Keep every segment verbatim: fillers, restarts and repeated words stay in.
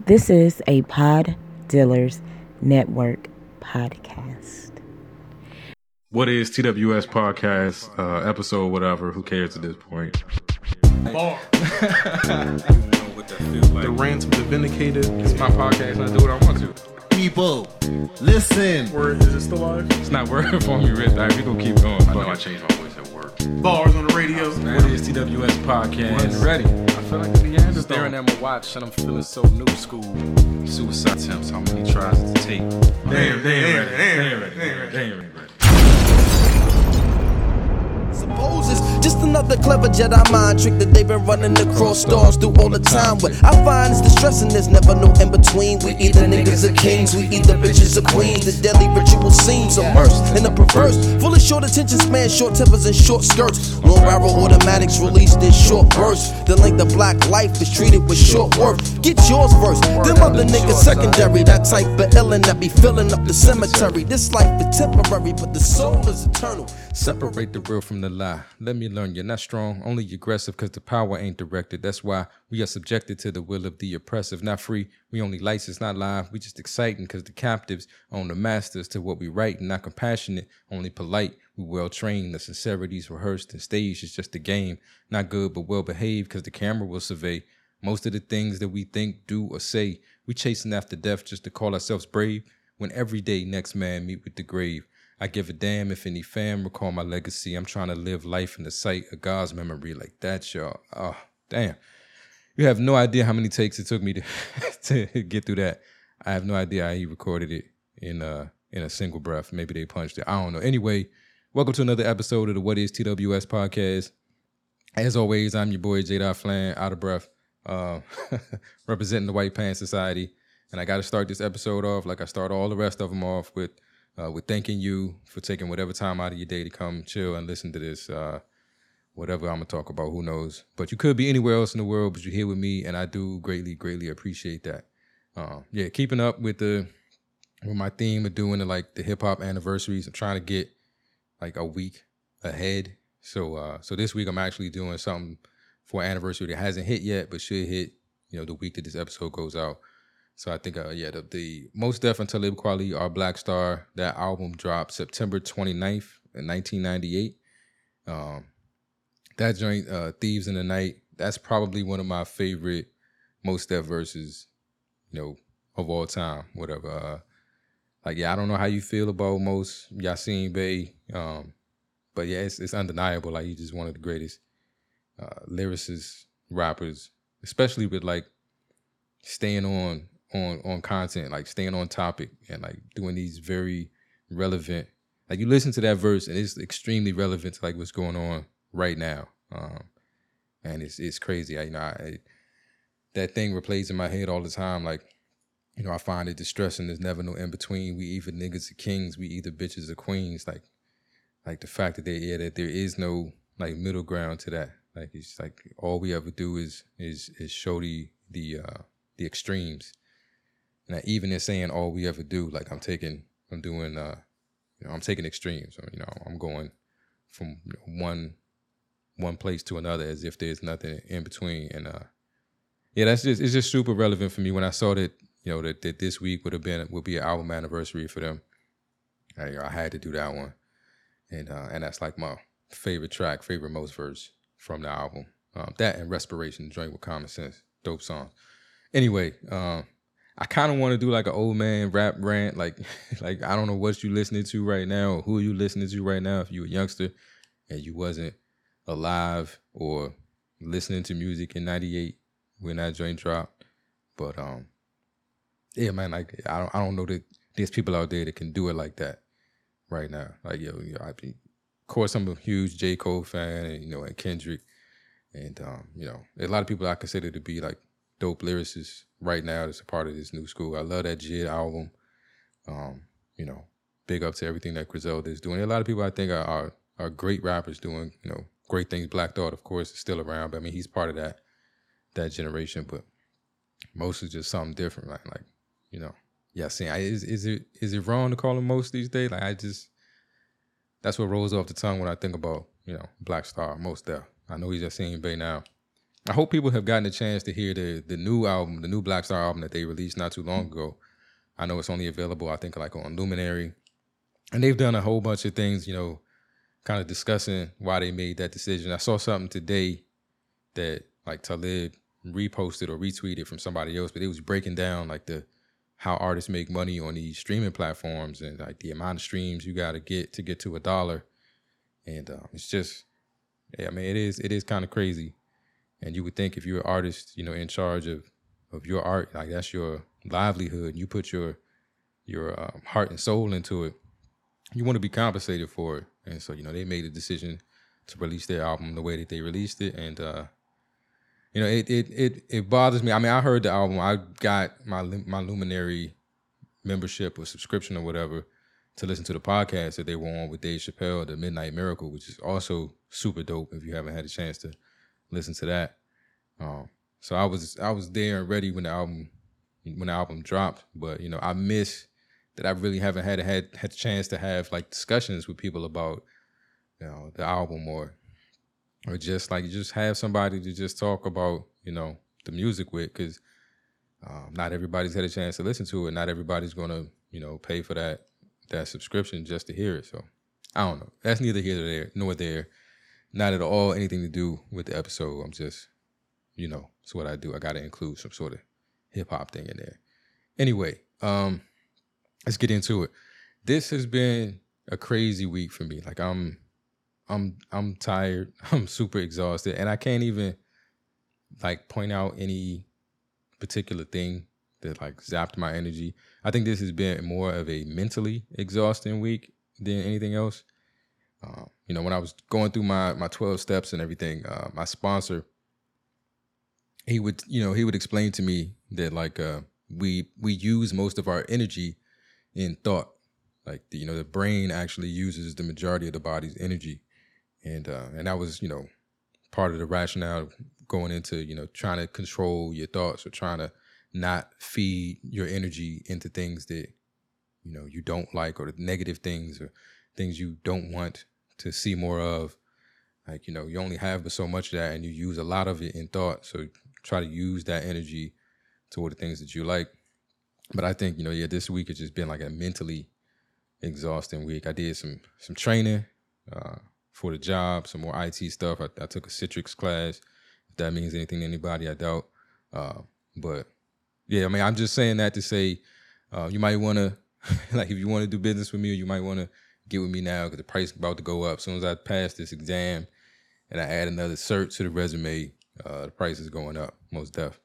This is a Pod Dealers Network podcast. What is T W S podcast, uh, episode, whatever, who cares at this point? Bar. The rant of the vindicated. It's my podcast and I do what I want to. People, listen. Word, is it still live? It's not working for me, Rich. All right, we gonna keep going. I know I changed my voice at work. Bars on the radio. What is T W S podcast? One's ready. I feel like the end is Staring at my watch and I'm feeling so new school. Suicide attempts, how many tries to take? Damn, They ain't damn, ready. damn, They ain't damn, ready. damn. They ain't ready. Suppose it's just another clever Jedi mind trick that they've been running across stars through all the time. What I find is distressing, there's never no in between. We either niggas or kings, we either bitches or queens. The deadly ritual seems immersed in the perverse, full of short attention span, short tempers and short skirts. Long barrel automatics released in short bursts. The length of black life is treated with short worth. Get yours first, them other niggas secondary. That type of illin' that be filling up the cemetery. This life is temporary, but the soul is eternal. Separate the real from the lie. Let me learn you're not strong, only aggressive, cause the power ain't directed. That's why we are subjected to the will of the oppressive. Not free, we only licensed, not live. We just exciting cause the captives own the masters to what we write. Not compassionate, only polite. We well trained, the sincerity's rehearsed and staged. It's just a game. Not good but well behaved cause the camera will survey. Most of the things that we think, do, or say, we chasing after death just to call ourselves brave. When every day next man meet with the grave. I give a damn if any fam recall my legacy. I'm trying to live life in the sight of God's memory like that, y'all. Oh, damn. You have no idea how many takes it took me to, to get through that. I have no idea how he recorded it in uh in a single breath. Maybe they punched it. I don't know. Anyway, welcome to another episode of the What is T W S podcast. As always, I'm your boy, J. Flan, out of breath, uh, representing the White Pants Society. And I got to start this episode off like I start all the rest of them off with Uh, with thanking you for taking whatever time out of your day to come chill and listen to this, uh, whatever I'm going to talk about, who knows. But you could be anywhere else in the world, but you're here with me, and I do greatly, greatly appreciate that. Uh, yeah, keeping up with the with my theme of doing the, like the hip-hop anniversaries. I'm trying to get like a week ahead. So uh, so this week I'm actually doing something for an anniversary that hasn't hit yet, but should hit, you know, the week that this episode goes out. So I think, uh, yeah, the, the Mos Def and Talib Kweli, Our Black Star, that album dropped September twenty-ninth in nineteen ninety-eight. Um, that joint, uh, Thieves in the Night, that's probably one of my favorite Mos Def verses, you know, of all time, whatever. Uh, like, yeah, I don't know how you feel about Mos, Yasin Bey, um, but yeah, it's, it's undeniable. Like, he's just one of the greatest uh, lyricists, rappers, especially with, like, staying on on on content, like staying on topic and like doing these very relevant, like you listen to that verse and it's extremely relevant to like what's going on right now. Um, and it's it's crazy. I, you know, I, that thing replays in my head all the time. Like, you know, I find it distressing. There's never no in between. We either niggas or kings. We either bitches or queens. Like, like the fact that they yeah that there is no like middle ground to that. Like it's like all we ever do is is is show the the uh, the extremes. And even in saying all we ever do, like I'm taking, I'm doing, uh, you know, I'm taking extremes. So, you know, I'm going from you know, one one place to another as if there's nothing in between. And uh, yeah, that's just it's just super relevant for me. When I saw that, you know, that, that this week would have been would be an album anniversary for them, I, I had to do that one. And uh, and that's like my favorite track, favorite Mos verse from the album. Um, that and Respiration, joint with Common Sense, dope song. Anyway. Um, I kind of want to do like an old man rap rant, like, like I don't know what you listening to right now, or who are you listening to right now. If you a youngster and you wasn't alive or listening to music in ninety-eight when that joint dropped, but um, yeah, man, like I don't, I don't know that there's people out there that can do it like that right now. Like yo, you know, I be, of course, I'm a huge J. Cole fan, and you know, and Kendrick, and um, you know, a lot of people I consider to be like dope lyricists right now that's a part of this new school. I love that J I D album. Um, you know, big up to everything that Griselda is doing. A lot of people I think are, are are great rappers doing, you know, great things. Black Thought, of course, is still around, but I mean he's part of that that generation. But most is just something different, right? Like, you know, yeah, see, I, is is it is it wrong to call him Mos these days? Like I just that's what rolls off the tongue when I think about, you know, Black Star, Mos Def. I know he's just Yasin Bey now. I hope people have gotten a chance to hear the the new album, the new Black Star album that they released not too long ago. I know it's only available, I think, like on Luminary. And they've done a whole bunch of things, you know, kind of discussing why they made that decision. I saw something today that like Talib reposted or retweeted from somebody else, but it was breaking down like the how artists make money on these streaming platforms and like the amount of streams you got to get to get to a dollar. And um, it's just, yeah, I mean, it is it is kind of crazy. And you would think if you're an artist, you know, in charge of of your art, like that's your livelihood, you put your your um, heart and soul into it, you want to be compensated for it. And so, you know, they made a decision to release their album the way that they released it. And, uh, you know, it it it it bothers me. I mean, I heard the album. I got my my Luminary membership or subscription or whatever to listen to the podcast that they were on with Dave Chappelle, The Midnight Miracle, which is also super dope if you haven't had a chance to listen to that. Um, so I was I was there and ready when the album when the album dropped. But, you know, I miss that I really haven't had had had a chance to have like discussions with people about, you know, the album or or just like just have somebody to just talk about, you know, the music with, because um, not everybody's had a chance to listen to it. Not everybody's gonna, you know, pay for that that subscription just to hear it. So I don't know. That's neither here nor there, nor there. Not at all anything to do with the episode. I'm just, you know, it's what I do. I got to include some sort of hip hop thing in there. Anyway, um. Let's get into it. This has been a crazy week for me. Like I'm, I'm, I'm tired. I'm super exhausted, and I can't even like point out any particular thing that like zapped my energy. I think this has been more of a mentally exhausting week than anything else. Uh, you know, when I was going through my my twelve steps and everything, uh, my sponsor, he would, you know, he would explain to me that like uh, we we use most of our energy in thought. Like, the, you know, the brain actually uses the majority of the body's energy. And uh, and that was, you know, part of the rationale going into, you know, trying to control your thoughts or trying to not feed your energy into things that, you know, you don't like, or the negative things or things you don't want to see more of. Like, you know, you only have but so much of that, and you use a lot of it in thought. So try to use that energy toward the things that you like. But I think, you know, yeah, this week has just been like a mentally exhausting week. I did some some training uh, for the job, some more I T stuff. I, I took a Citrix class. If that means anything to anybody, I doubt. Uh, but yeah, I mean, I'm just saying that to say uh, you might want to, like, if you want to do business with me, or you might want to get with me now because the price is about to go up. As soon as I pass this exam and I add another cert to the resume, uh, the price is going up, most def.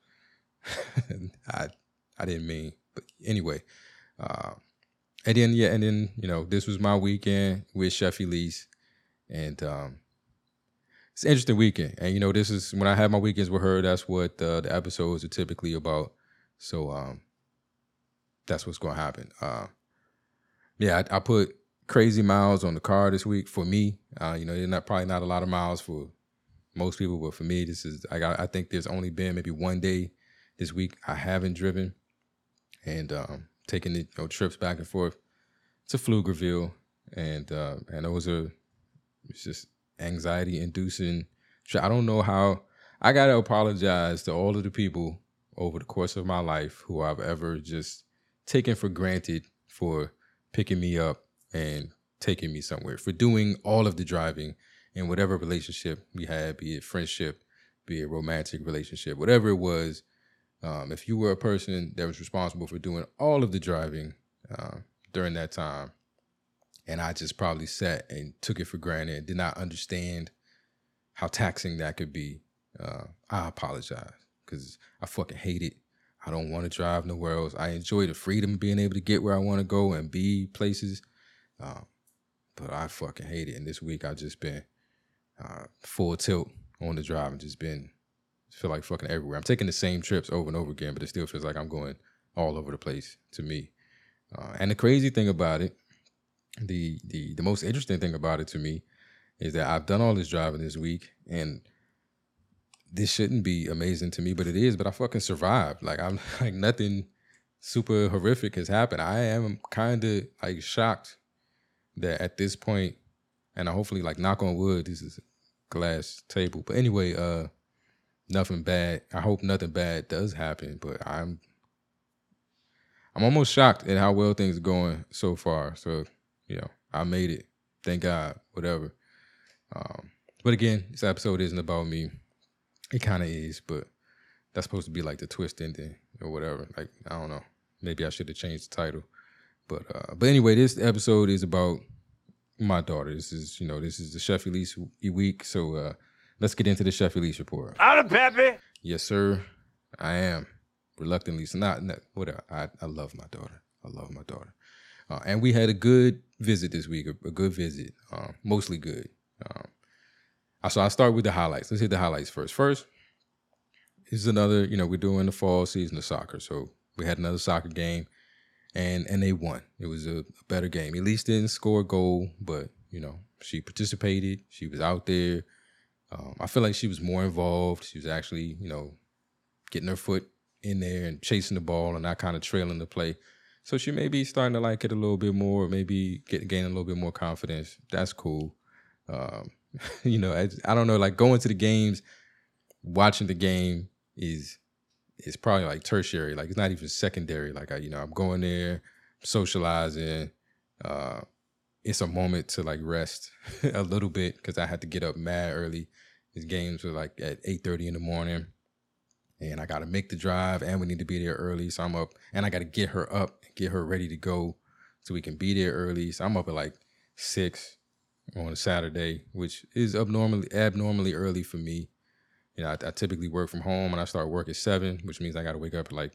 I I didn't mean. But anyway, uh, and then, yeah, and then, you know, this was my weekend with Chef Elise, and um, it's an interesting weekend. And, you know, this is, when I have my weekends with her, that's what uh, the episodes are typically about. So um, that's what's going to happen. Uh, yeah, I, I put crazy miles on the car this week for me. Uh, you know, there's not, probably not a lot of miles for most people, but for me, this is, I got, I think there's only been maybe one day this week I haven't driven. And um, taking the, you know, trips back and forth to Pflugerville, and uh, and those are, it's just anxiety inducing. I don't know how. I gotta apologize to all of the people over the course of my life who I've ever just taken for granted for picking me up and taking me somewhere, for doing all of the driving in whatever relationship we had, be it friendship, be it romantic relationship, whatever it was. Um, if you were a person that was responsible for doing all of the driving uh, during that time, and I just probably sat and took it for granted and did not understand how taxing that could be, uh, I apologize, because I fucking hate it. I don't want to drive nowhere else. I enjoy the freedom of being able to get where I want to go and be places, uh, but I fucking hate it. And this week I've just been uh, full tilt on the drive and just been, feel like fucking everywhere. I'm taking the same trips over and over again, but it still feels like I'm going all over the place to me. Uh, and the crazy thing about it, the the the most interesting thing about it to me, is that I've done all this driving this week, and this shouldn't be amazing to me, but it is. But I fucking survived. Like, I'm like, nothing super horrific has happened. I am kind of like shocked that at this point, and I hopefully, like, knock on wood, this is a glass table. But anyway, uh, nothing bad. I hope nothing bad does happen, but I'm I'm almost shocked at how well things are going so far. So, you know, I made it. Thank God, whatever. Um, but again, this episode isn't about me. It kind of is, but that's supposed to be like the twist ending or whatever. Like, I don't know. Maybe I should have changed the title. But uh, but anyway, this episode is about my daughter. This is, you know, this is the Chef Elise week. So uh, let's get into the Chef Elise report. Out of Peppy. Yes, sir. I am. Reluctantly. So not, not whatever. I, I love my daughter. I love my daughter. Uh, and we had a good visit this week, a, a good visit, um, mostly good. Um, so I'll start with the highlights. Let's hit the highlights first. First, this is another, you know, we're doing the fall season of soccer. So we had another soccer game, and and they won. It was a, a better game. Elise didn't score a goal, but, you know, she participated. She was out there. Um, I feel like she was more involved. She was actually, you know, getting her foot in there and chasing the ball and not kind of trailing the play. So she may be starting to like it a little bit more, maybe get gain a little bit more confidence. That's cool. Um, you know, I, I don't know, like going to the games, watching the game is is probably like tertiary. Like it's not even secondary. Like, I, you know, I'm going there, socializing. Uh, it's a moment to like rest a little bit because I had to get up mad early. These games were like at eight thirty in the morning. And I got to make the drive, and we need to be there early. So I'm up, and I got to get her up, get her ready to go so we can be there early. So I'm up at like six on a Saturday, which is abnormally, abnormally early for me. You know, I, I typically work from home, and I start work at seven, which means I got to wake up at like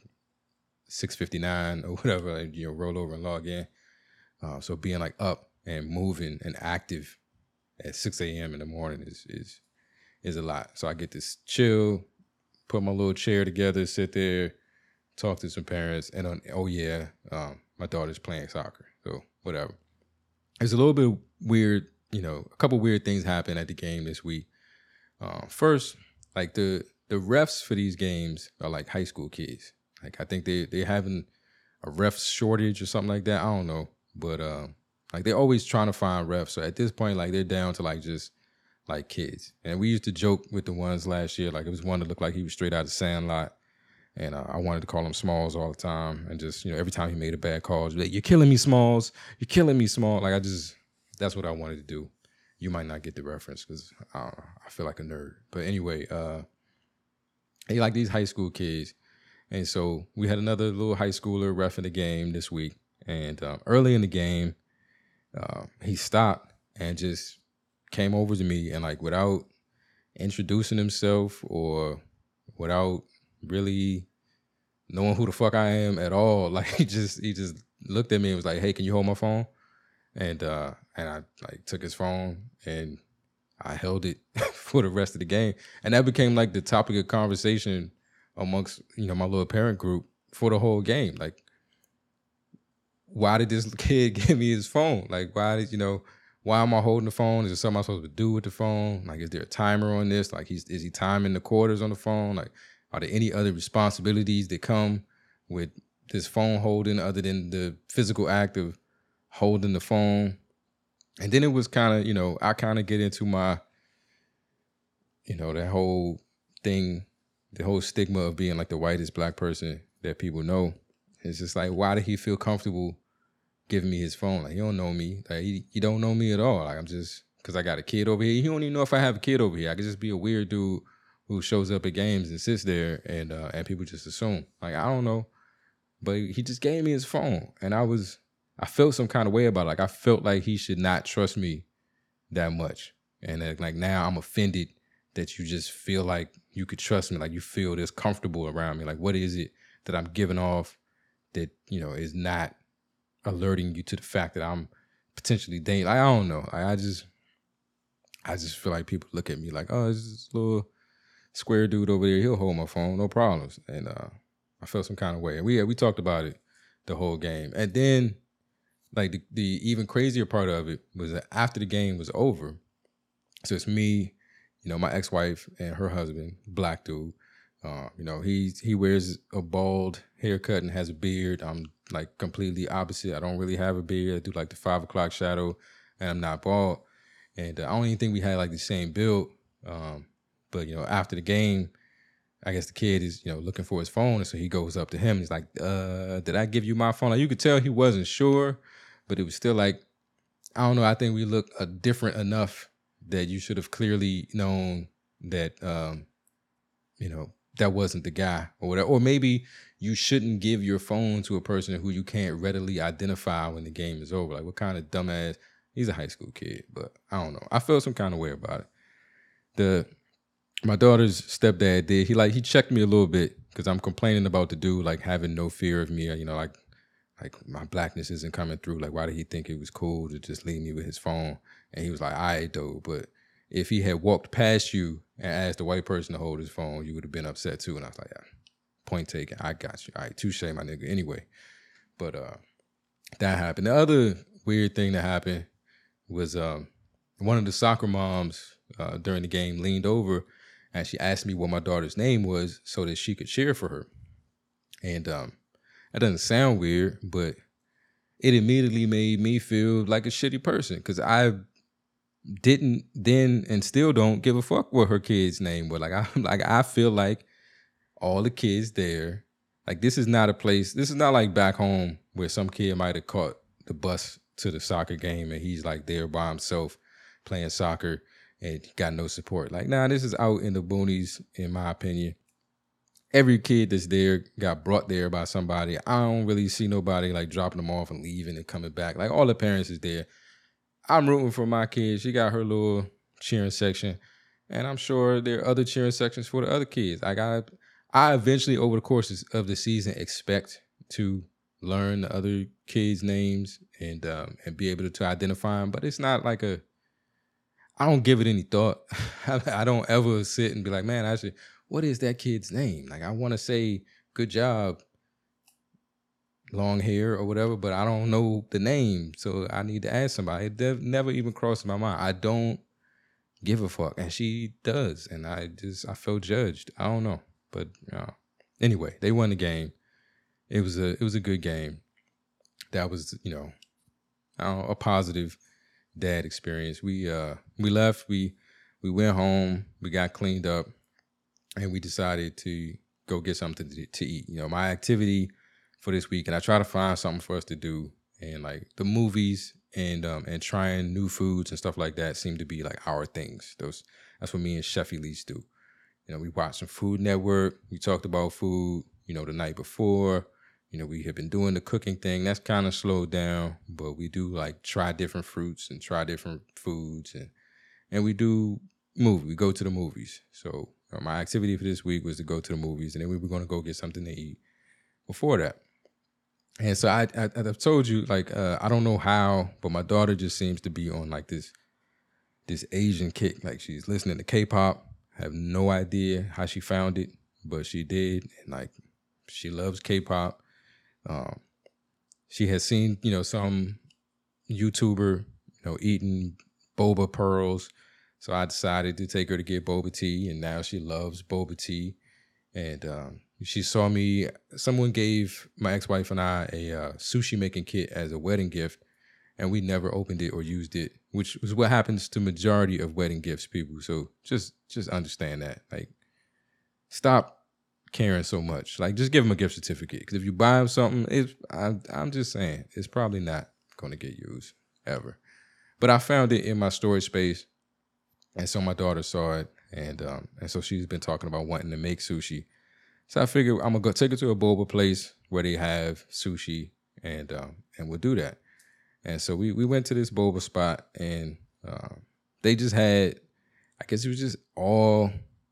six fifty-nine or whatever, and, you know, roll over and log in. Uh, so being like up and moving and active at six a.m. in the morning is is is a lot. So I get to chill, put my little chair together, sit there, talk to some parents, and on, oh yeah, um, my daughter's playing soccer, so whatever. It's a little bit weird, you know, a couple weird things happened at the game this week. Uh, first, like the the refs for these games are like high school kids. Like I think they they're having a ref shortage or something like that. I don't know, but um, like they're always trying to find refs. So at this point, like they're down to like just like kids. And we used to joke with the ones last year, like it was one that looked like he was straight out of Sandlot. And uh, I wanted to call him Smalls all the time. And just, you know, every time he made a bad call, I'd be like, you're killing me, Smalls. You're killing me, Small. Like I just, that's what I wanted to do. You might not get the reference because uh, I feel like a nerd. But anyway, uh, he like these high school kids. And so we had another little high schooler ref in the game this week. And um, early in the game, uh, he stopped and just came over to me and like without introducing himself or without really knowing who the fuck I am at all, like he just he just looked at me and was like, hey, can you hold my phone? And uh and I like took his phone and I held it for the rest of the game. And that became like the topic of conversation amongst, you know, my little parent group for the whole game. Like, why did this kid give me his phone? Like, why did, you know, why am I holding the phone? Is there something I'm supposed to do with the phone? Like, is there a timer on this? Like, he's, is he timing the quarters on the phone? Like, are there any other responsibilities that come with this phone holding other than the physical act of holding the phone? And then it was kind of, you know, I kind of get into my, you know, that whole thing, the whole stigma of being like the whitest black person that people know. It's just like, why did he feel comfortable giving me his phone? Like, he don't know me. Like, he, he don't know me at all. Like, I'm just, because I got a kid over here. He don't even know if I have a kid over here. I could just be a weird dude who shows up at games and sits there and uh, and people just assume. Like, I don't know. But he just gave me his phone. And I was, I felt some kind of way about it. Like, I felt like he should not trust me that much. And then, like, now I'm offended that you just feel like you could trust me. Like, you feel this comfortable around me. Like, what is it that I'm giving off that, you know, is not alerting you to the fact that I'm potentially dangerous? Like, I don't know. Like, I just, I just feel like people look at me like, oh, it's this little square dude over there. He'll hold my phone, no problems. And uh, I felt some kind of way. And we we talked about it the whole game. And then, like, the, the even crazier part of it was that after the game was over, so it's me, you know, my ex-wife and her husband, black dude. Uh, you know, he he wears a bald haircut and has a beard. I'm like completely opposite. I don't really have a beard. I do like the five o'clock shadow, and I'm not bald. And uh, I don't even think we had like the same build. Um, but you know, after the game, I guess the kid is, you know, looking for his phone. And so he goes up to him. He's like, uh, did I give you my phone? Like, you could tell he wasn't sure, but it was still like, I don't know. I think we look uh, different enough that you should have clearly known that, um, you know, that wasn't the guy or whatever. Or maybe you shouldn't give your phone to a person who you can't readily identify when the game is over. Like, what kind of dumbass? He's a high school kid, but I don't know. I felt some kind of way about it. The My daughter's stepdad did. He like he checked me a little bit because I'm complaining about the dude like having no fear of me. Or, you know, like like my blackness isn't coming through. Like, why did he think it was cool to just leave me with his phone? And he was like, all right, though. But if he had walked past you and asked a white person to hold his phone, you would have been upset too. And I was like, yeah, point taken. I got you. All right, touche, my nigga. Anyway, but uh, that happened. The other weird thing that happened was um, one of the soccer moms uh, during the game leaned over and she asked me what my daughter's name was so that she could cheer for her. And um, that doesn't sound weird, but it immediately made me feel like a shitty person because I didn't then and still don't give a fuck what her kid's name was. Like I like I feel like all the kids there, like this is not a place, this is not like back home where some kid might have caught the bus to the soccer game and he's like there by himself playing soccer and got no support. Like, nah, this is out in the boonies, in my opinion. Every kid that's there got brought there by somebody. I don't really see nobody like dropping them off and leaving and coming back. Like all the parents is there. I'm rooting for my kid. She got her little cheering section. And I'm sure there are other cheering sections for the other kids. I got I eventually over the course of the season expect to learn the other kids' names and um, and be able to, to identify them. But it's not like a I don't give it any thought. I don't ever sit and be like, man, actually, what is that kid's name? Like, I want to say, good job, long hair or whatever, but I don't know the name. So I need to ask somebody. It dev- never even crossed my mind. I don't give a fuck. And she does. And I just, I felt judged. I don't know. But, you know, anyway, they won the game. It was a, it was a good game. That was, you know, I don't know, a positive dad experience. We uh we left, we we went home, we got cleaned up, and we decided to go get something to, to eat. You know, my activity for this week, and I try to find something for us to do, and like the movies and um and trying new foods and stuff like that seem to be like our things. Those that's what me and Chef Elise do. You know, we watched some Food Network, we talked about food, you know, the night before. You know, we have been doing the cooking thing. That's kind of slowed down, but we do like try different fruits and try different foods, and and we do movie. We go to the movies. So uh, my activity for this week was to go to the movies, and then we were going to go get something to eat before that. And so I, I I've told you, like uh, I don't know how, but my daughter just seems to be on like this this Asian kick. Like she's listening to K-pop. I have no idea how she found it, but she did, and like she loves K-pop. Um, she has seen, you know, some YouTuber, you know, eating boba pearls. So I decided to take her to get boba tea, and now she loves boba tea. And um, she saw me, someone gave my ex-wife and I a uh, sushi making kit as a wedding gift, and we never opened it or used it, which is what happens to majority of wedding gifts, people. So just, just understand that. Like, stop caring so much. Like, just give them a gift certificate, because if you buy them something, it's I, I'm just saying it's probably not going to get used ever. But I found it in my storage space, and so my daughter saw it, and um and so she's been talking about wanting to make sushi. So I figured I'm gonna go take her to a boba place where they have sushi, and um and we'll do that. And so we we went to this boba spot, and um they just had, I guess it was just all.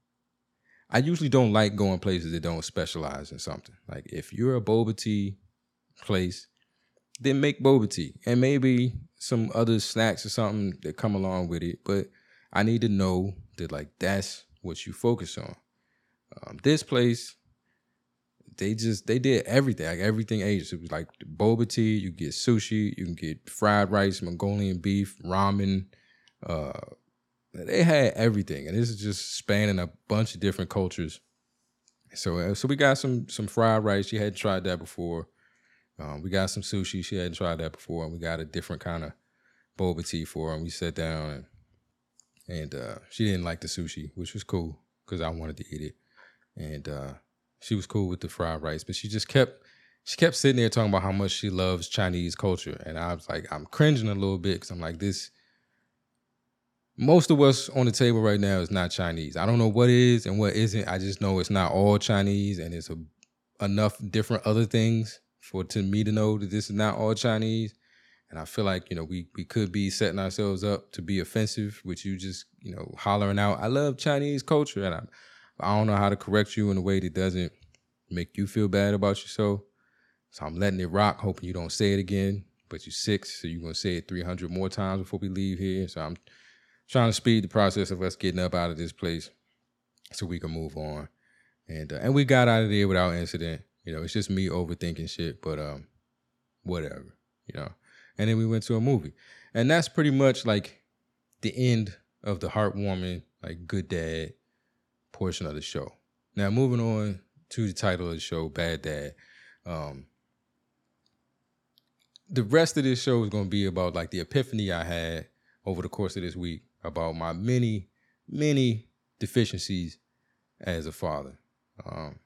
I usually don't like going places that don't specialize in something. Like, if you're a boba tea place, then make boba tea and maybe some other snacks or something that come along with it. But I need to know that, like, that's what you focus on. Um, this place, they just, they did everything, like everything Asian. It was like boba tea, you get sushi, you can get fried rice, Mongolian beef, ramen, uh, they had everything, and this is just spanning a bunch of different cultures. So, uh, so we got some some fried rice. She hadn't tried that before. Um, we got some sushi. She hadn't tried that before, and we got a different kind of boba tea for her. And we sat down, and and uh, she didn't like the sushi, which was cool because I wanted to eat it. and uh, she was cool with the fried rice, but she just kept she kept sitting there talking about how much she loves Chinese culture, and I was like, I'm cringing a little bit because I'm like, this. Most of what's on the table right now is not Chinese. I don't know what is and what isn't. I just know it's not all Chinese, and it's a, enough different other things for to me to know that this is not all Chinese. And I feel like, you know, we we could be setting ourselves up to be offensive with you just, you know, hollering out, I love Chinese culture. And I, I don't know how to correct you in a way that doesn't make you feel bad about yourself. So I'm letting it rock, hoping you don't say it again. But you're six, so you're going to say it three hundred more times before we leave here. So I'm trying to speed the process of us getting up out of this place so we can move on. And uh, and we got out of there without incident. You know, it's just me overthinking shit, but um, whatever, you know. And then we went to a movie. And that's pretty much like the end of the heartwarming, like good dad portion of the show. Now, moving on to the title of the show, Bad Dad. Um, the rest of this show is going to be about like the epiphany I had over the course of this week about my many, many deficiencies as a father. Um,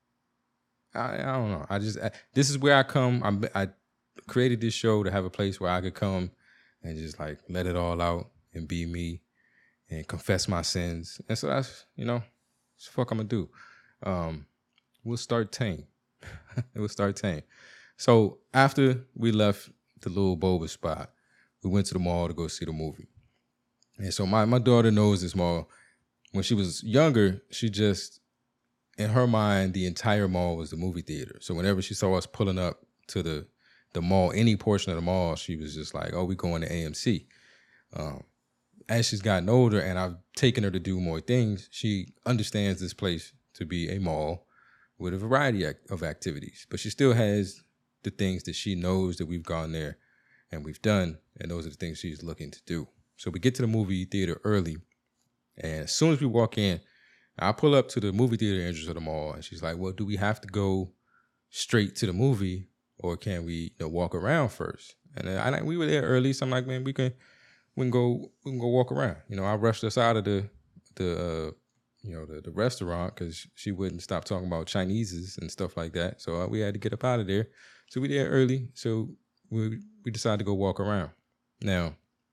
I, I don't know. I just, I, this is where I come. I, I created this show to have a place where I could come and just like let it all out and be me and confess my sins. And so that's, you know, that's the fuck I'm gonna do. Um, we'll start tame. We'll start tame. So after we left the little boba spot, we went to the mall to go see the movie. And so my, my daughter knows this mall. When she was younger, she just, in her mind, the entire mall was the movie theater. So whenever she saw us pulling up to the, the mall, any portion of the mall, she was just like, oh, we going to A M C. Um, as she's gotten older and I've taken her to do more things, she understands this place to be a mall with a variety of activities. But she still has the things that she knows that we've gone there and we've done, and those are the things she's looking to do. So we get to the movie theater early, and as soon as we walk in, I pull up to the movie theater entrance of the mall, and she's like, well, do we have to go straight to the movie, or can we, you know, walk around first? And then I, we were there early, so I'm like, man, we can we can go we can go walk around. You know, I rushed us out of the the uh, you know the, the restaurant because she wouldn't stop talking about Chineses and stuff like that. So uh, we had to get up out of there. So we there early. So we we decided to go walk around. Now,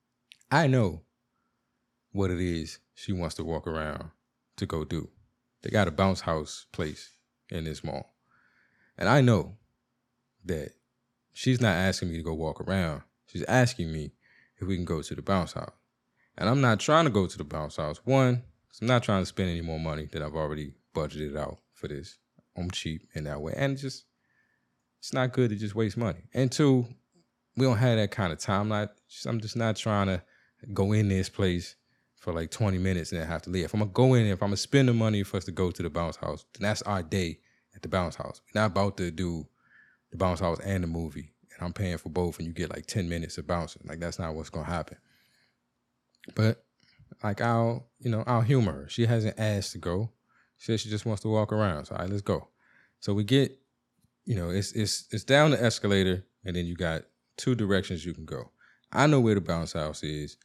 I know what it is she wants to walk around to go do. They got a bounce house place in this mall. And I know that she's not asking me to go walk around. She's asking me if we can go to the bounce house. And I'm not trying to go to the bounce house. One, because I'm not trying to spend any more money than I've already budgeted out for this. I'm cheap in that way. And it's just, it's not good to just waste money. And two, we don't have that kind of time. Like, I'm just not trying to go in this place for like twenty minutes and then have to leave. If I'm going to go in, if I'm going to spend the money for us to go to the bounce house, then that's our day at the bounce house. We're not about to do the bounce house and the movie, and I'm paying for both, and you get like ten minutes of bouncing. Like, that's not what's going to happen. But like, I'll, you know, I'll humor her. She hasn't asked to go. She said she just wants to walk around. So, all right, let's go. So we get, you know, it's it's it's down the escalator, and then you got two directions you can go. I know where the bounce house is.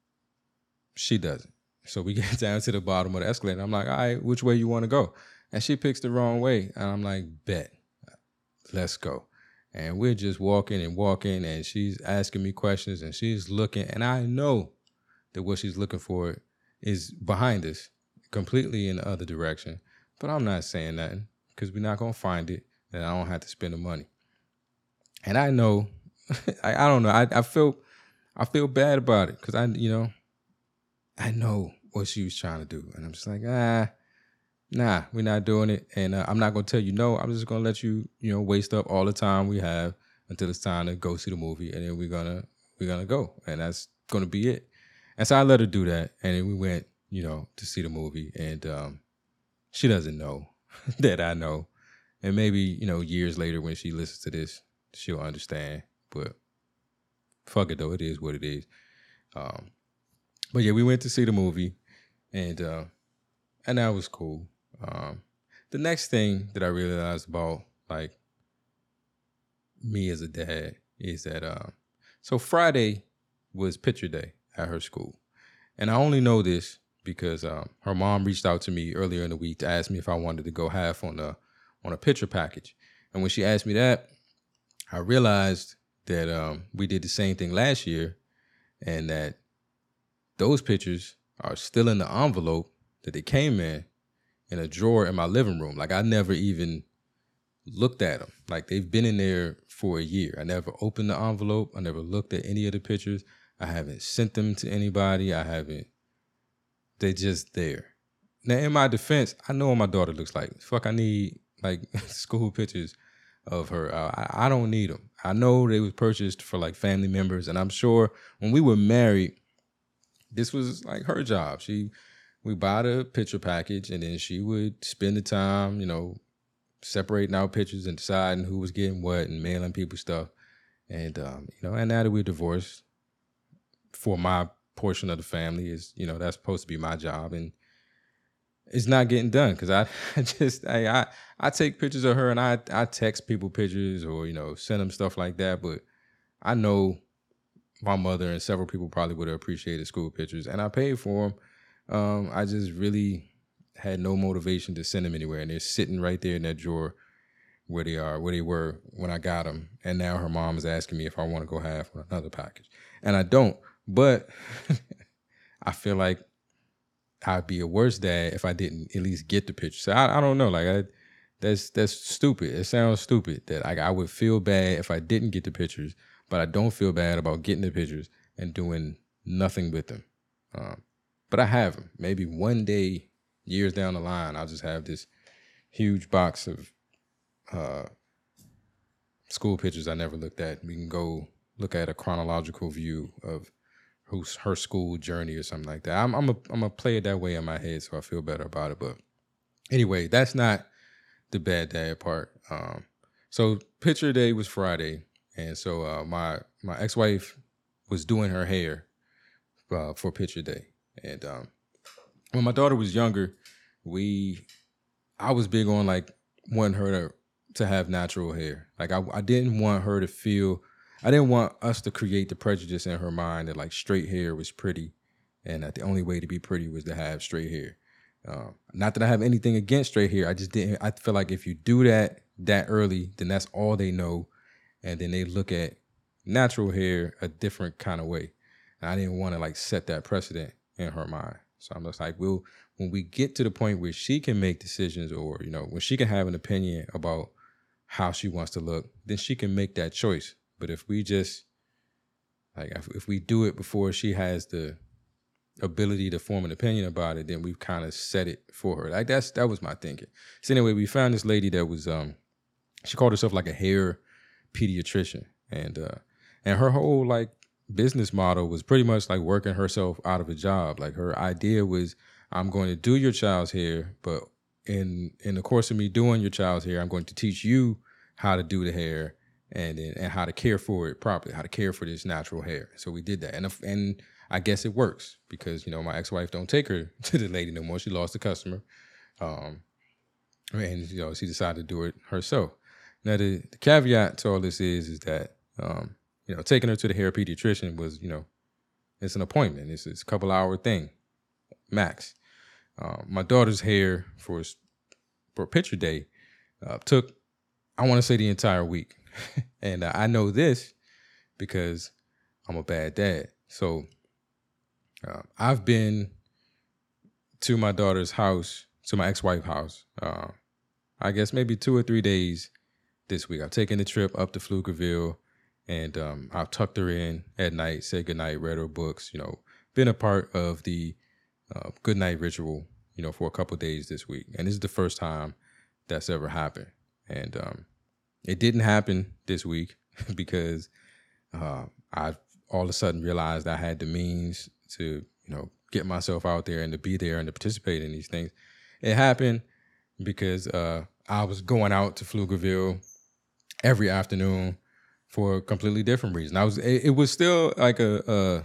She doesn't. So we get down to the bottom of the escalator. I'm like, all right, which way you want to go? And she picks the wrong way. And I'm like, bet. Let's go. And we're just walking and walking, and she's asking me questions, and she's looking, and I know that what she's looking for is behind us, completely in the other direction. But I'm not saying nothing because we're not going to find it, and I don't have to spend the money. And I know, I, I don't know, I, I feel I feel bad about it because I, you know, I know what she was trying to do. And I'm just like, ah, nah, we're not doing it. And uh, I'm not going to tell you no. I'm just going to let you, you know, waste up all the time we have until it's time to go see the movie. And then we're going to, we're going to go. And that's going to be it. And so I let her do that. And then we went, you know, to see the movie. And um, she doesn't know that I know. And maybe, you know, years later when she listens to this, she'll understand. But fuck it, though. It is what it is. Um, but yeah, we went to see the movie. And, uh, and that was cool. Um, the next thing that I realized about, like, me as a dad is that, uh, so Friday was picture day at her school. And I only know this because um, her mom reached out to me earlier in the week to ask me if I wanted to go half on a on a picture package. And when she asked me that, I realized that um, we did the same thing last year, and that those pictures are still in the envelope that they came in, in a drawer in my living room. Like, I never even looked at them. Like, they've been in there for a year. I never opened the envelope. I never looked at any of the pictures. I haven't sent them to anybody. I haven't. They're just there. Now, in my defense, I know what my daughter looks like. Fuck, I need, like, school pictures of her. Uh, I, I don't need them. I know they was purchased for, like, family members, and I'm sure when we were married, this was, like, her job. She, we buy the picture package, and then she would spend the time, you know, separating out pictures and deciding who was getting what and mailing people stuff. And, um, you know, and now that we're divorced, for my portion of the family, is, you know, that's supposed to be my job, and it's not getting done because I, I just I, I I take pictures of her and I I text people pictures or, you know, send them stuff like that. But I know my mother and several people probably would have appreciated school pictures, and I paid for them. Um, I just really had no motivation to send them anywhere, and they're sitting right there in that drawer where they are, where they were when I got them. And now her mom is asking me if I want to go half on another package, and I don't. But I feel like I'd be a worse dad if I didn't at least get the picture. So I, I don't know. Like, I, that's that's stupid. It sounds stupid that I, I would feel bad if I didn't get the pictures, but I don't feel bad about getting the pictures and doing nothing with them. Um, but I have them. Maybe one day, years down the line, I'll just have this huge box of uh, school pictures I never looked at. We can go look at a chronological view of who's her school journey or something like that. I'm I'm a I'm gonna play it that way in my head so I feel better about it. But anyway, that's not the bad dad part. Um, so picture day was Friday, and so uh, my my ex-wife was doing her hair uh, for picture day. And um, when my daughter was younger, we I was big on, like, wanting her to to have natural hair. Like, I I didn't want her to feel. I didn't want us to create the prejudice in her mind that, like, straight hair was pretty and that the only way to be pretty was to have straight hair. Uh, not that I have anything against straight hair. I just didn't. I feel like if you do that that early, then that's all they know. And then they look at natural hair a different kind of way. And I didn't want to, like, set that precedent in her mind. So I'm just like, we'll, when we get to the point where she can make decisions, or, you know, when she can have an opinion about how she wants to look, then she can make that choice. But if we just, like, if, if we do it before she has the ability to form an opinion about it, then we've kind of set it for her. Like, that's, that was my thinking. So anyway, we found this lady that was, um, she called herself like a hair pediatrician. And, uh, and her whole, like, business model was pretty much like working herself out of a job. Like, her idea was, I'm going to do your child's hair, but in, in the course of me doing your child's hair, I'm going to teach you how to do the hair. And and how to care for it properly, how to care for this natural hair. So we did that, and if, and I guess it works because, you know, my ex-wife don't take her to the lady no more. She lost a customer, um, and, you know, she decided to do it herself. Now the, the caveat to all this is is that um, you know, taking her to the hair pediatrician was, you know, it's an appointment. It's, it's a couple hour thing, max. Uh, my daughter's hair for for picture day uh, took, I want to say, the entire week. And uh, I know this because I'm a bad dad. So uh, I've been to my daughter's house, to my ex-wife's house, uh, I guess maybe two or three days this week. I've taken the trip up to Pflugerville, and um, I've tucked her in at night, said goodnight, read her books, you know, been a part of the uh, goodnight ritual, you know, for a couple of days this week. And this is the first time that's ever happened. And um it didn't happen this week because uh, I all of a sudden realized I had the means to, you know, get myself out there and to be there and to participate in these things. It happened because uh, I was going out to Pflugerville every afternoon for a completely different reason. I was, it, it was still like a, a,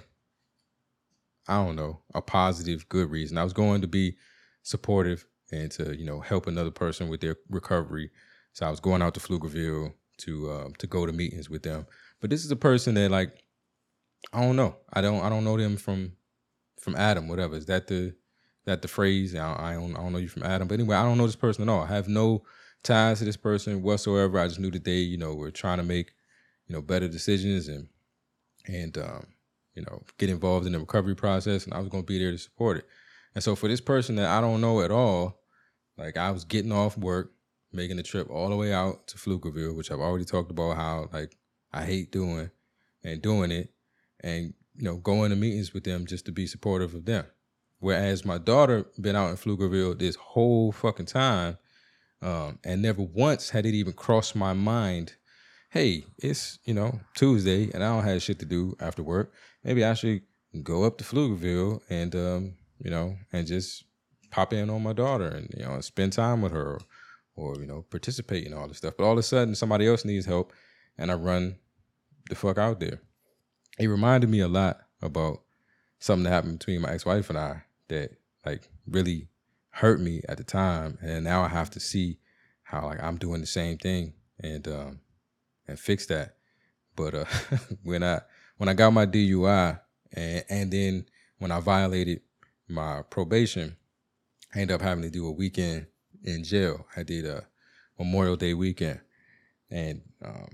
I don't know, a positive, good reason. I was going to be supportive and to, you know, help another person with their recovery. So I was going out to Pflugerville to uh, to go to meetings with them. But this is a person that, like, I don't know. I don't I don't know them from from Adam, whatever. Is that the that the phrase. I, I don't I don't know you from Adam, but anyway, I don't know this person at all. I have no ties to this person whatsoever. I just knew that they, you know, were trying to make, you know, better decisions and and um, you know, get involved in the recovery process, and I was going to be there to support it. And so for this person that I don't know at all, like I was getting off work, making the trip all the way out to Pflugerville, which I've already talked about how like I hate doing and doing it, and you know, going to meetings with them just to be supportive of them. Whereas my daughter been out in Pflugerville this whole fucking time, um, and never once had it even crossed my mind, hey, it's, you know, Tuesday and I don't have shit to do after work. Maybe I should go up to Pflugerville and, um, you know, and just pop in on my daughter and, you know, spend time with her or, or, you know, participate in all this stuff. But all of a sudden somebody else needs help and I run the fuck out there. It reminded me a lot about something that happened between my ex-wife and I that like really hurt me at the time. And now I have to see how like I'm doing the same thing and, um, and fix that. But uh, when I when I got my D U I and and then when I violated my probation, I ended up having to do a weekend in jail. I did a Memorial Day weekend, and um,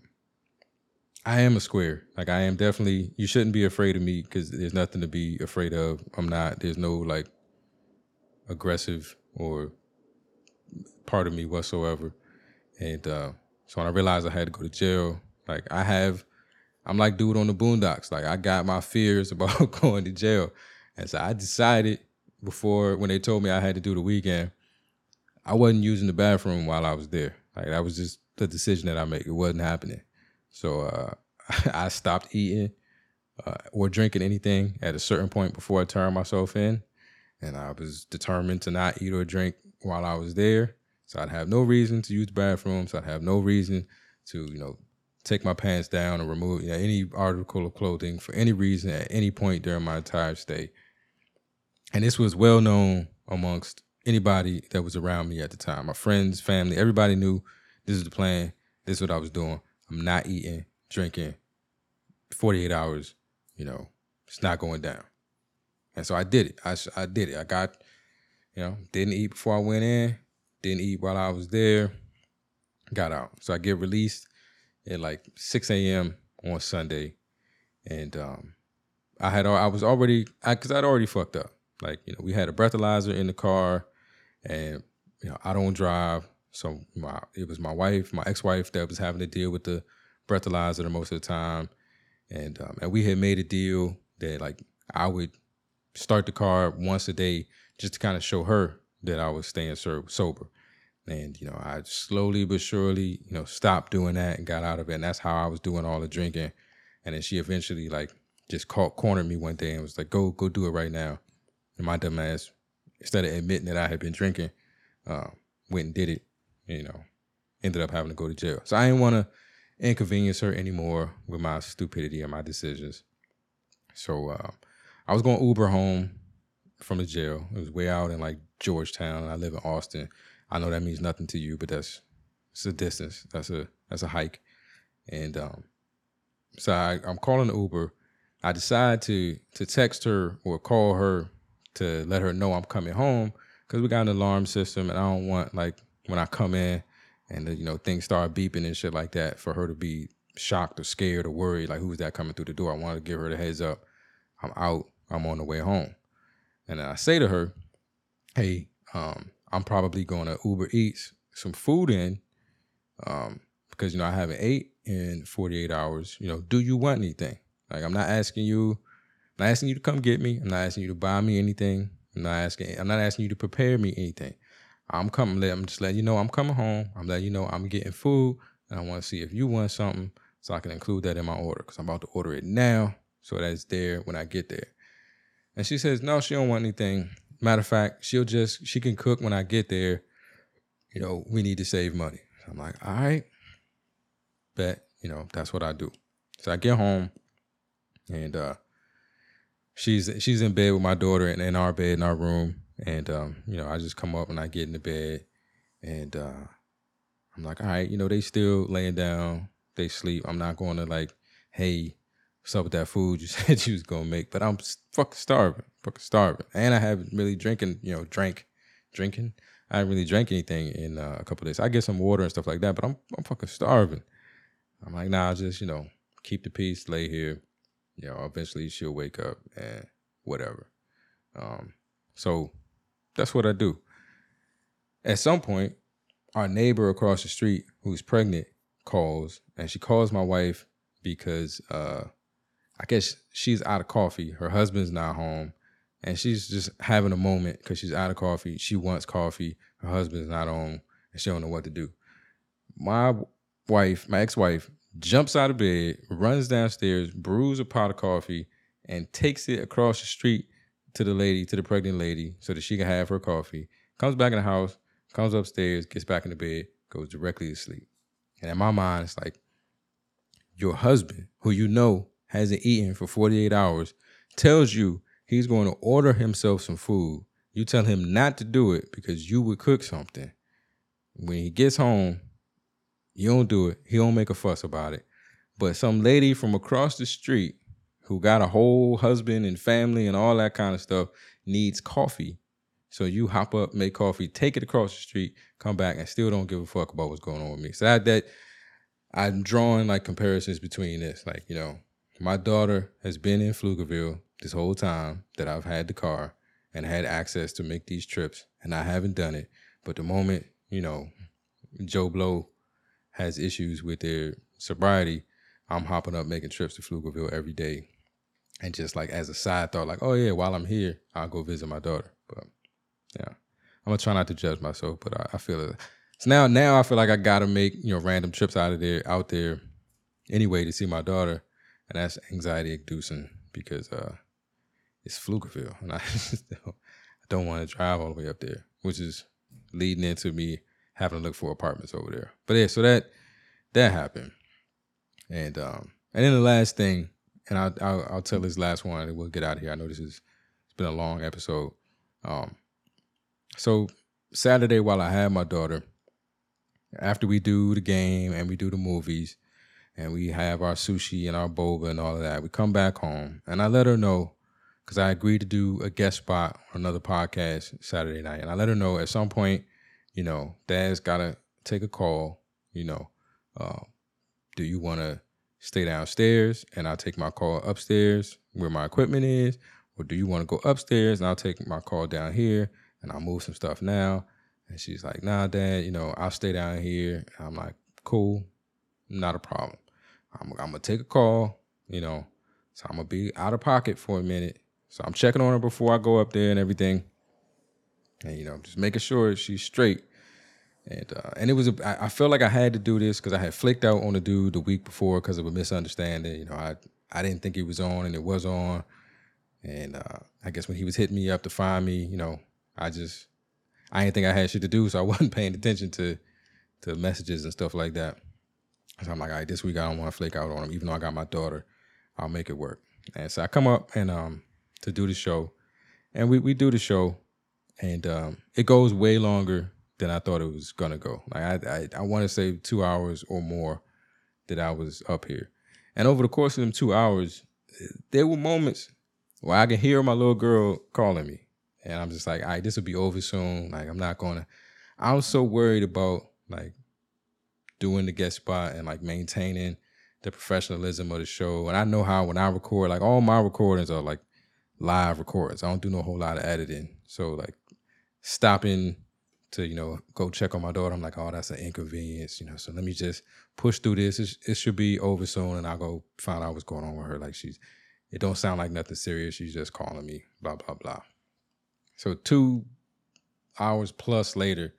I am a square. Like I am definitely. You shouldn't be afraid of me because there's nothing to be afraid of. I'm not. There's no like aggressive or part of me whatsoever, and. Uh, So when I realized I had to go to jail, like I have, I'm like dude on the Boondocks. Like I got my fears about going to jail. And so I decided before, when they told me I had to do the weekend, I wasn't using the bathroom while I was there. Like that was just the decision that I made. It wasn't happening. So uh, I stopped eating uh, or drinking anything at a certain point before I turned myself in. And I was determined to not eat or drink while I was there. So I'd have no reason to use the bathroom. So I'd have no reason to, you know, take my pants down or remove, you know, any article of clothing for any reason at any point during my entire stay. And this was well known amongst anybody that was around me at the time. My friends, family, everybody knew this is the plan. This is what I was doing. I'm not eating, drinking, forty-eight hours, you know, it's not going down. And so I did it. I, I did it. I got, you know, didn't eat before I went in. Didn't eat while I was there, got out. So I get released at like six a.m. on Sunday. And um, I had I was already, because I'd already fucked up. Like, you know, we had a breathalyzer in the car and, you know, I don't drive. So my, it was my wife, my ex-wife that was having to deal with the breathalyzer most of the time. And, um, and we had made a deal that like I would start the car once a day just to kind of show her that I was staying sober. And, you know, I slowly but surely, you know, stopped doing that and got out of it. And that's how I was doing all the drinking. And then she eventually, like, just caught, cornered me one day and was like, go, go do it right now. And my dumb ass, instead of admitting that I had been drinking, uh, went and did it, you know, ended up having to go to jail. So I didn't want to inconvenience her anymore with my stupidity and my decisions. So uh, I was going to Uber home from the jail. It was way out in, like, Georgetown, and I live in Austin. I know that means nothing to you, but that's it's a distance. That's a that's a hike. And um, so I, I'm calling the Uber. I decide to to text her or call her to let her know I'm coming home because we got an alarm system, and I don't want like when I come in and the, you know things start beeping and shit like that for her to be shocked or scared or worried like who's that coming through the door. I wanted to give her the heads up. I'm out. I'm on the way home. And I say to her, hey, um, I'm probably going to Uber Eats some food in um, because, you know, I haven't ate in forty-eight hours. You know, do you want anything? Like, I'm not asking you, I'm not asking you to come get me. I'm not asking you to buy me anything. I'm not asking, I'm not asking you to prepare me anything. I'm coming, I'm just letting you know I'm coming home. I'm letting you know I'm getting food and I want to see if you want something so I can include that in my order because I'm about to order it now so that it's there when I get there. And she says, no, she don't want anything. Matter of fact, she'll just, she can cook when I get there. You know, we need to save money. So I'm like, all right, bet, you know, that's what I do. So I get home and uh, she's she's in bed with my daughter in, in our bed, in our room. And, um, you know, I just come up and I get in the bed and uh, I'm like, all right, you know, they still laying down, they sleep. I'm not going to like, hey, what's up with that food you said you was gonna make? But I'm fucking starving, fucking starving, and I haven't really drinking, you know, drank, drinking. I haven't really drank anything in uh, a couple of days. I get some water and stuff like that, but I'm I'm fucking starving. I'm like, nah, just, you know, keep the peace, lay here. You know, eventually she'll wake up and whatever. Um, so that's what I do. At some point, our neighbor across the street who's pregnant calls, and she calls my wife because uh, I guess she's out of coffee. Her husband's not home, and she's just having a moment because she's out of coffee. She wants coffee. Her husband's not home, and she don't know what to do. My wife, my ex-wife, jumps out of bed, runs downstairs, brews a pot of coffee, and takes it across the street to the lady, to the pregnant lady, so that she can have her coffee. Comes back in the house, comes upstairs, gets back in the bed, goes directly to sleep. And in my mind, it's like, your husband, who you know hasn't eaten for forty-eight hours, tells you he's going to order himself some food. You tell him not to do it because you would cook something. When he gets home, you don't do it. He don't make a fuss about it. But some lady from across the street who got a whole husband and family and all that kind of stuff needs coffee. So you hop up, make coffee, take it across the street, come back, and still don't give a fuck about what's going on with me. So that, that I'm drawing like comparisons between this. Like, you know, my daughter has been in Pflugerville this whole time that I've had the car and had access to make these trips, and I haven't done it. But the moment, you know, Joe Blow has issues with their sobriety, I'm hopping up making trips to Pflugerville every day. And just like as a side thought, like, oh yeah, while I'm here, I'll go visit my daughter. But yeah, I'm gonna try not to judge myself, but I, I feel it. So now, now I feel like I gotta make, you know, random trips out of there, out there anyway to see my daughter. And that's anxiety inducing because uh, it's Pflugerville. And I, I don't want to drive all the way up there, which is leading into me having to look for apartments over there. But yeah, so that that happened. And um, and then the last thing, and I'll, I'll I'll tell this last one and we'll get out of here. I know this is it's been a long episode. Um, so Saturday while I had my daughter, after we do the game and we do the movies and we have our sushi and our boba and all of that, we come back home and I let her know, because I agreed to do a guest spot on another podcast Saturday night. And I let her know at some point, you know, Dad's got to take a call, you know, uh, do you want to stay downstairs and I'll take my call upstairs where my equipment is? Or do you want to go upstairs and I'll take my call down here and I'll move some stuff now? And she's like, nah, Dad, you know, I'll stay down here. And I'm like, cool, not a problem. I'm, I'm going to take a call, you know, so I'm going to be out of pocket for a minute. So I'm checking on her before I go up there and everything. And, you know, just making sure she's straight. And uh, and it was, a, I, I felt like I had to do this because I had flicked out on the dude the week before because of a misunderstanding. You know, I I didn't think it was on and it was on. And uh, I guess when he was hitting me up to find me, you know, I just, I didn't think I had shit to do. So I wasn't paying attention to, to messages and stuff like that. So I'm like, all right, this week I don't want to flake out on him. Even though I got my daughter, I'll make it work. And so I come up and um to do the show. And we, we do the show. And um, it goes way longer than I thought it was gonna go. Like I, I, I want to say two hours or more that I was up here, and over the course of them two hours, there were moments where I can hear my little girl calling me, and I'm just like, all right, this will be over soon. Like I'm not gonna. I was so worried about like doing the guest spot and like maintaining the professionalism of the show, and I know how when I record, like all my recordings are like live recordings. I don't do no whole lot of editing, so like stopping to, you know, go check on my daughter, I'm like, oh, that's an inconvenience, you know, so let me just push through this. It, it should be over soon, and I'll go find out what's going on with her. Like she's, it don't sound like nothing serious. She's just calling me, blah, blah, blah. So two hours plus later,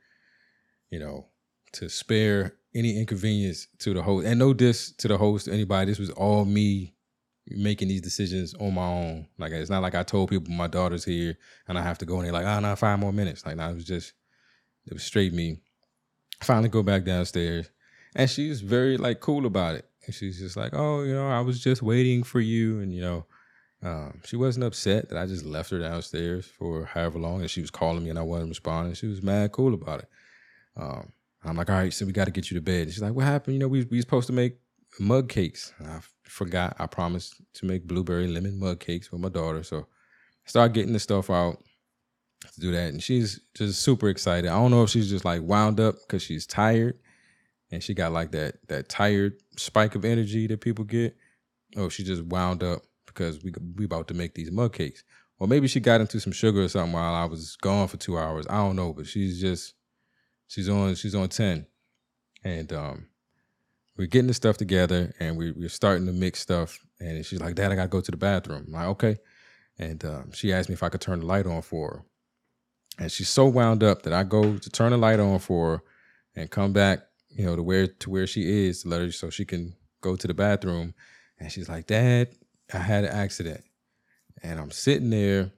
you know, to spare any inconvenience to the host, and no diss to the host, anybody, this was all me making these decisions on my own. Like, it's not like I told people my daughter's here and I have to go and they're like, oh, no, five more minutes. Like, no, it was just, it was straight me. Finally go back downstairs. And she was very, like, cool about it. And she's just like, oh, you know, I was just waiting for you. And, you know, um, she wasn't upset that I just left her downstairs for however long. And she was calling me and I wasn't responding. She was mad cool about it. Um, I'm like, all right, so we got to get you to bed. And she's like, what happened? You know, we we supposed to make mug cakes. And I forgot I promised to make blueberry lemon mug cakes with my daughter. So I started getting the stuff out to do that. And she's just super excited. I don't know if she's just like wound up because she's tired and she got like that that tired spike of energy that people get. Or she just wound up because we we about to make these mug cakes. Or maybe she got into some sugar or something while I was gone for two hours. I don't know, but she's just she's on she's on ten. And um we're getting the stuff together and we, we're starting to mix stuff. And she's like, Dad, I got to go to the bathroom. I'm like, okay. And um, she asked me if I could turn the light on for her. And she's so wound up that I go to turn the light on for her and come back, you know, to where to where she is to let her so she can go to the bathroom. And she's like, Dad, I had an accident. And I'm sitting there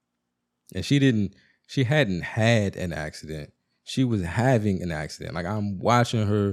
and she didn't, she hadn't had an accident. She was having an accident. Like I'm watching her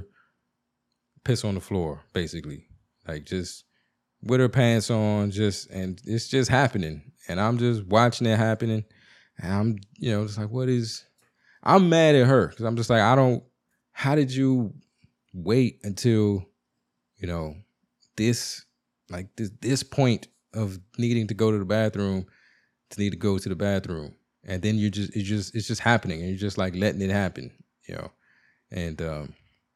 piss on the floor, basically, like just with her pants on, just, and it's just happening. And I'm just watching it happening. And I'm, you know, just like, what is, I'm mad at her because I'm just like, I don't, how did you wait until, you know, this, like this, this point of needing to go to the bathroom to need to go to the bathroom. And then you just, it's just, it's just happening and you're just like letting it happen, you know? And, um,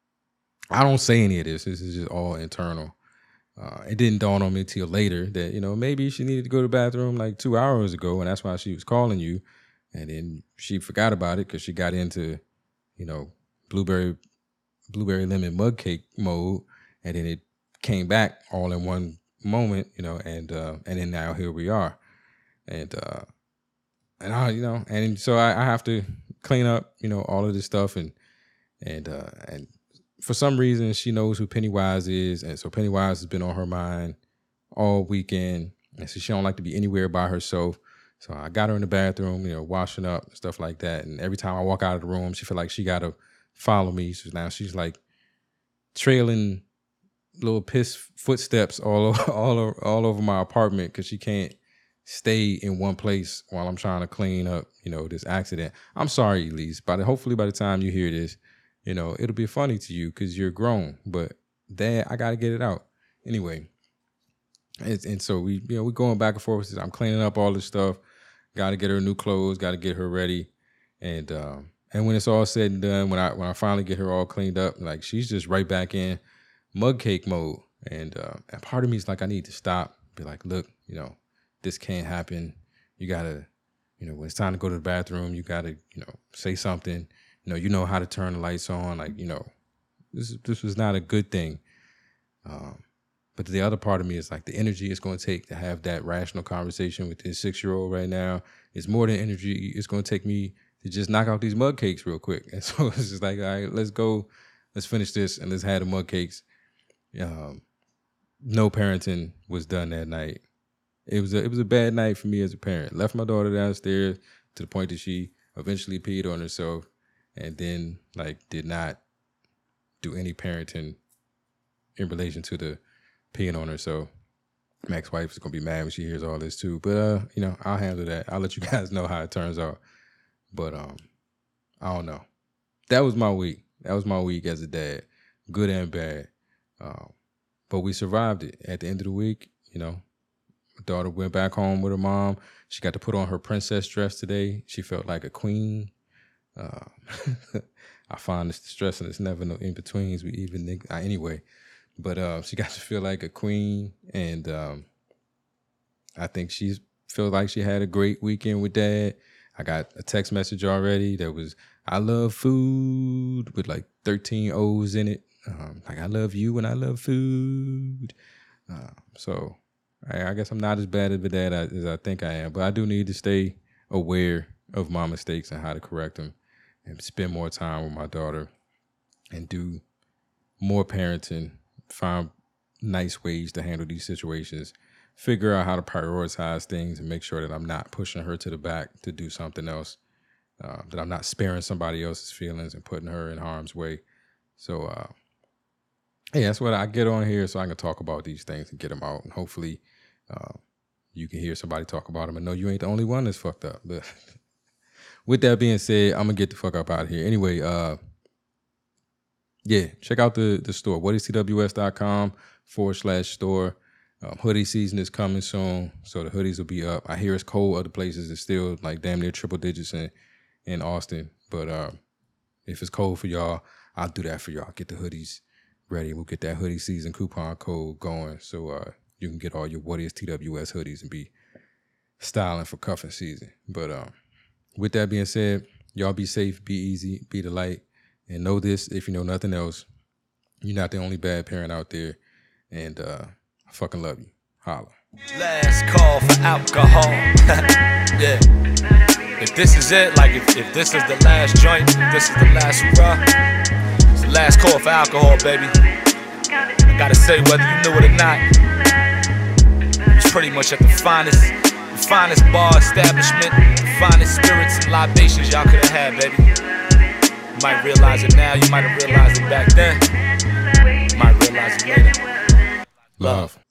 I don't say any of this. This is just all internal. Uh, it didn't dawn on me till later that, you know, maybe she needed to go to the bathroom like two hours ago and that's why she was calling you. And then she forgot about it because she got into, you know, blueberry, blueberry lemon mug cake mode. And then it came back all in one moment, you know, and, uh, and then now here we are. And, uh, and I, you know, and so I, I have to clean up, you know, all of this stuff and, and, uh, and, for some reason, she knows who Pennywise is, and so Pennywise has been on her mind all weekend, and so she don't like to be anywhere by herself. So I got her in the bathroom, you know, washing up and stuff like that. And every time I walk out of the room, she feel like she gotta follow me. So now she's like trailing little piss footsteps all over, all over, all over my apartment because she can't stay in one place while I'm trying to clean up, you know, this accident. I'm sorry, Elise, but hopefully by the time you hear this, you know, it'll be funny to you because you're grown, but Dad, I got to get it out. Anyway, and, and so we, you know, we're going back and forth. I'm cleaning up all this stuff. Got to get her new clothes. Got to get her ready. And um, and when it's all said and done, when I when I finally get her all cleaned up, like she's just right back in mug cake mode. And, uh, and part of me is like, I need to stop. Be like, look, you know, this can't happen. You got to, you know, when it's time to go to the bathroom, you got to, you know, say something. You know, you know how to turn the lights on. Like, you know, this this was not a good thing. Um, but the other part of me is like the energy it's going to take to have that rational conversation with this six-year-old right now is more than energy. It's going to take me to just knock out these mug cakes real quick. And so it's just like, all right, let's go. Let's finish this and let's have the mug cakes. Um, no parenting was done that night. It was a, it was a bad night for me as a parent. Left my daughter downstairs to the point that she eventually peed on herself. And then, like, did not do any parenting in relation to the peeing on her. So, my ex-wife is going to be mad when she hears all this, too. But, uh, you know, I'll handle that. I'll let you guys know how it turns out. But, um, I don't know. That was my week. That was my week as a dad. Good and bad. Um, but we survived it. At the end of the week, you know, my daughter went back home with her mom. She got to put on her princess dress today. She felt like a queen. Uh, I find this distressing. There's never no in betweens. We even uh, anyway, but uh, she got to feel like a queen, and um, I think she feels like she had a great weekend with Dad. I got a text message already that was "I love food" with like thirteen O's in it. Um, like I love you and I love food. Uh, so I, I guess I'm not as bad of a dad as I think I am, but I do need to stay aware of my mistakes and how to correct them. And spend more time with my daughter and do more parenting, find nice ways to handle these situations, figure out how to prioritize things and make sure that I'm not pushing her to the back to do something else, uh, that I'm not sparing somebody else's feelings and putting her in harm's way. So, uh, yeah, that's what I get on here so I can talk about these things and get them out. And hopefully uh, you can hear somebody talk about them and know you ain't the only one that's fucked up. But with that being said, I'm going to get the fuck up out of here. Anyway, uh, yeah, check out the, the store. What is T W S dot com forward slash store. Um, hoodie season is coming soon, so the hoodies will be up. I hear it's cold other places. It's still like damn near triple digits in, in Austin. But um, if it's cold for y'all, I'll do that for y'all. Get the hoodies ready. We'll get that hoodie season coupon code going so uh, you can get all your What Is T W S hoodies and be styling for cuffing season. But um, with that being said, y'all be safe, be easy, be the light, and know this, if you know nothing else, you're not the only bad parent out there. And uh, I fucking love you. Holla. Last call for alcohol. Yeah. If this is it, like if, if this is the last joint, if this is the last hurrah, it's the last call for alcohol, baby. I gotta say, whether you knew it or not, it's pretty much at the finest, the finest bar establishment, the finest spirits and libations y'all could have had, baby. You might realize it now, you might have realized it back then. You might realize it later. Love.